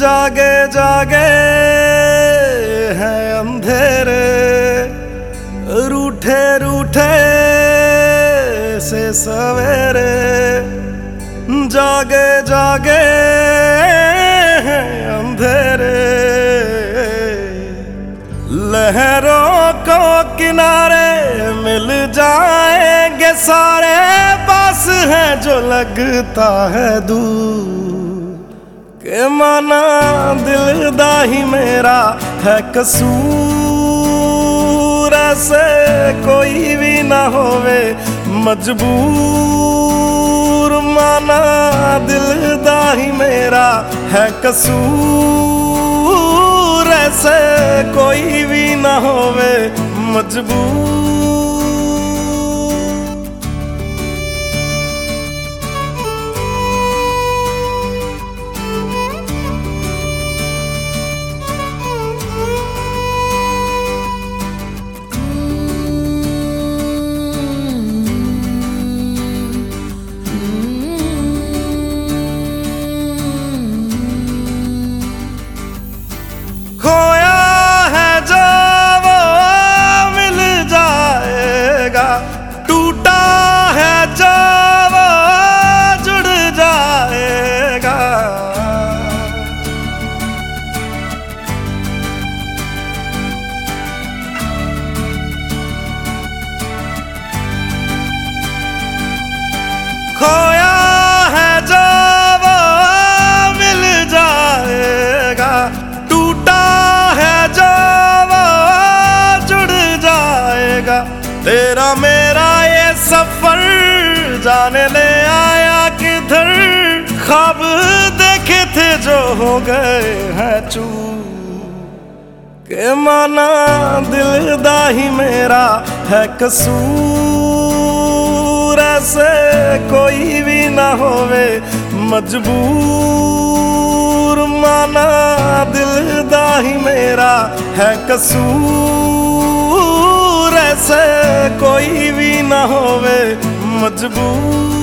जागे जागे हैं अंधेरे, रूठे रूठे से सवेरे। जागे जागे हैं अंधेरे, लहरों को किनारे मिल जाएंगे सारे। पास है जो लगता है दूर, के माना दिल दा ही मेरा है कसूर। ऐसे कोई भी ना होवे मजबूर, माना दिल दा ही मेरा है कसूर। ऐसे कोई भी ना होवे मजबूर। खोया है जो वो मिल जाएगा, टूटा है जो वो जुड़ जाएगा। तेरा मेरा ये सफर जाने ले आया किधर, ख्वाब देखे थे जो हो गए हैं चूर। के माना दिल दा ही मेरा है कसूर। ऐसे कोई भी ना होवे मजबूर, माना दिल दा ही मेरा है कसूर। ऐसे कोई भी ना होवे मजबूर।